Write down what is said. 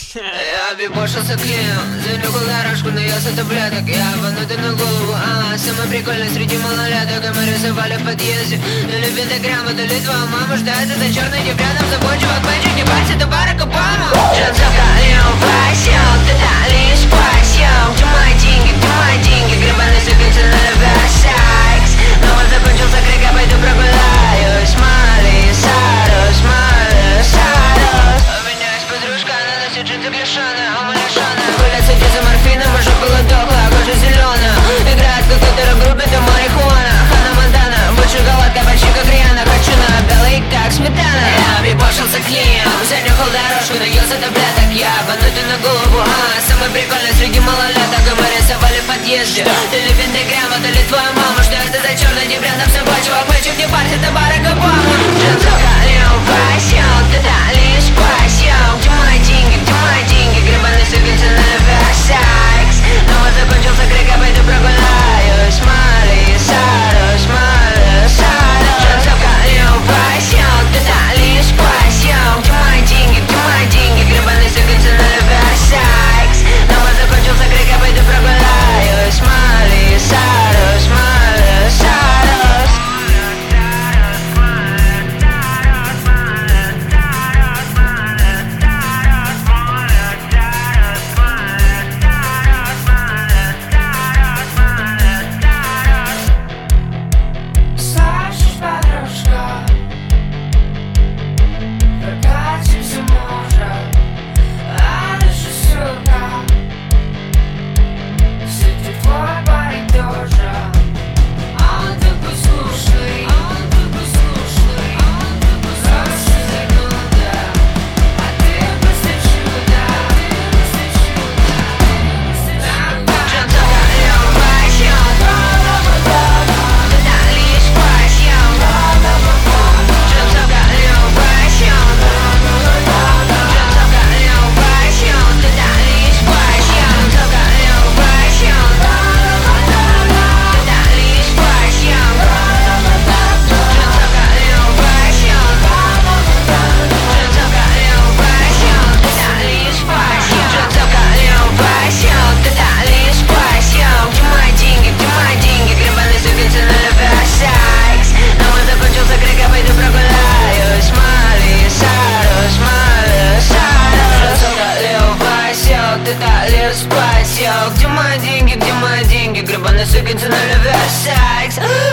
Я обебошился клеем, занюхал дорожку, но я с таблеток. Я обманутый на голову, самый прикольный среди малолеток. И мы рисовали в подъезде, то ли пентаграмма, то ли твоя мама ждает это черный тип рядом с собой. Чувак, мальчик, не парься, это Барак Обама. Джанцовка, Лео, Васил, ты дали спасил. Где мои деньги, гребаный сыпется на Версакс. Но он закончился крик, я пойду прогуляюсь. Мали, Сарус, Мали, Сарус. У меня есть подружка, она носит джинсы клешеные, а мы лишеные. Гулять с за морфином, уже было дохлая, кожа зеленая. Играет в какой-то рок-группе, это марихуана. Хана Монтана, вот шоколадка почти как Риана. Хочу на белый, как сметана. Я обебошился клеем, занюхал дорожку, наелся таблеток. Я обманутый на голову, самый прикольный среди малолеток. И мы рисовали в подъезде, то ли пентаграмма, то ли твоя мама. Что это за черный тип рядом с собой? Чувак, мальчик, не парься, это Барак Обама. Джанцовка, Лео, Васил, ты дали спасил. Где мои деньги, гребаный сыпется на Версакс. Но вот закончился крик, я пойду прогуляюсь. Мали, Сарус, Мали, Сарус. Джанцовка, Лео, Васил, ты дали спасил. Где мои деньги, гребаный сыпется на Версакс. Но вот закончился крик, я пойду прогуляюсь. Мали, Сарус, Мали, Сарус. Слышишь, подружка, прокатимся, может, а дальше сука. Сидит твой парень тоже, он такой слушный, хороший зануда, а ты просто чудо. Джанцовка, Лео, Васил, ты дали спасил. Джанцовка, Лео, Васил, Джанцовка, Лео, Васил, ты дали спасил. Джанцовка, Лео, Васил, ты дали спасил. Джанцовка, Лео, Васил, Джанцовка, Лео, Васил, ты дали спасил. Джанцовка, Лео, Васил, ты дали спасил. Где мои деньги, гребаный сыпется на Версакс. Но он закончился крик, я пойду прогуляюсь. Мали, Сарус, Мали, Сарус. Джанцовка, Лео, Васил, ты дали спасил. Где мои деньги, гребаный сыпется на Версакс.